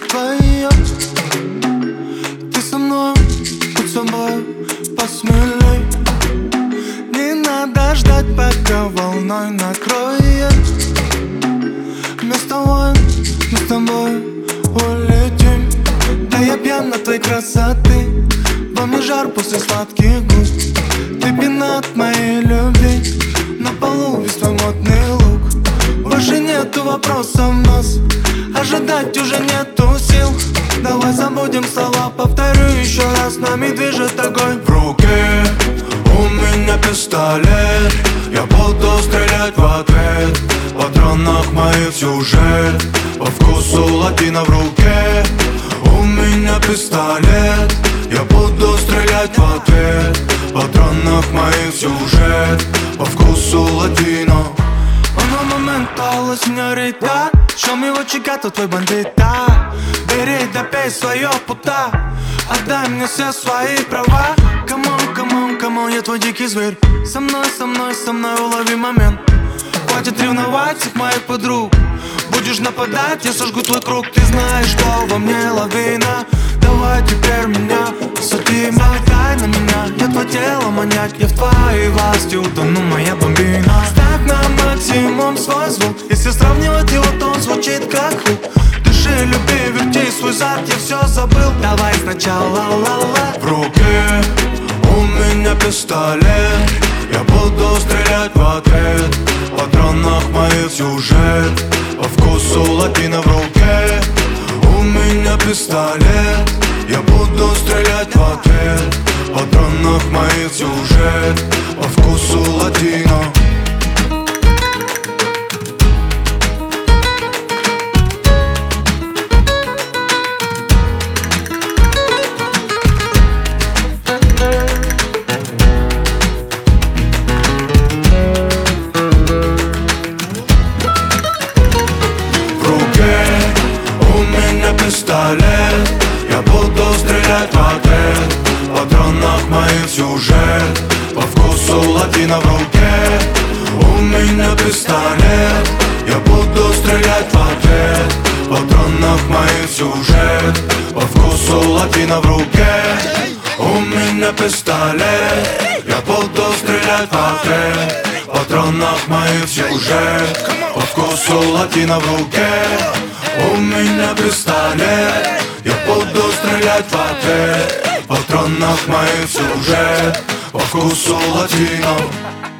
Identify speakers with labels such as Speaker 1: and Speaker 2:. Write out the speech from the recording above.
Speaker 1: твое. Ты со мной, будь собой, посмелей. Не надо ждать, пока волной накроет. Вместо войн мы с тобой улетим. Да я пьян от твоей красоты. Во мне жар после сладких губ. Ты пинат моей любви. На полу весь твой модный лук. Больше нету вопросов в нас. Ожидать уже нету сил. Давай забудем слова, повторю еще раз. Нами движет огонь.
Speaker 2: В руке у меня пистолет. Я буду стрелять в ответ. В патронах моих сюжет. По вкусу латино в руке. У меня пистолет. Я буду стрелять в ответ. В патронах моих сюжет. По вкусу латино.
Speaker 1: Un momento, la señorita. Show me what you got, твой бандита. Бери, допей свое пута. Отдай мне все свои права. Come on, come on, come on, я твой дикий зверь. Со мной, со мной, со мной улови момент. Хватит ревновать всех моих подруг. Будешь нападать, я сожгу твой круг. Ты знаешь, что во мне лавина. Давай теперь меня посади, залетай на меня. Я твое тело маньяк, я в твоей власти утону, моя бомбина. Ставь на максимум свой звук. Если сравнивать его, то он звучит как хук. Дыши, люби, верти свой зад, я все забыл. Давай сначала ла-ла-ла.
Speaker 2: В руке у меня пистолет. Я буду стрелять в ответ. В патронах моих сюжет. По вкусу латино в руке. У меня пистолет. Я буду стрелять в ответ. В патронах моих сюжет. По вкусу латино. Пистолет. Я буду стрелять в ответ. В патронах моих сюжет. По вкусу латино в руке. У меня пистолет. Я буду стрелять в ответ. В патронах моих сюжет. По вкусу латино в руке. У меня пистолет. Я буду стрелять в ответ. В патронах моих сюжет. По вкусу латино в руке. У меня пистолет. Я буду стрелять в ответ. В патронах моих сюжет. По вкусу латино.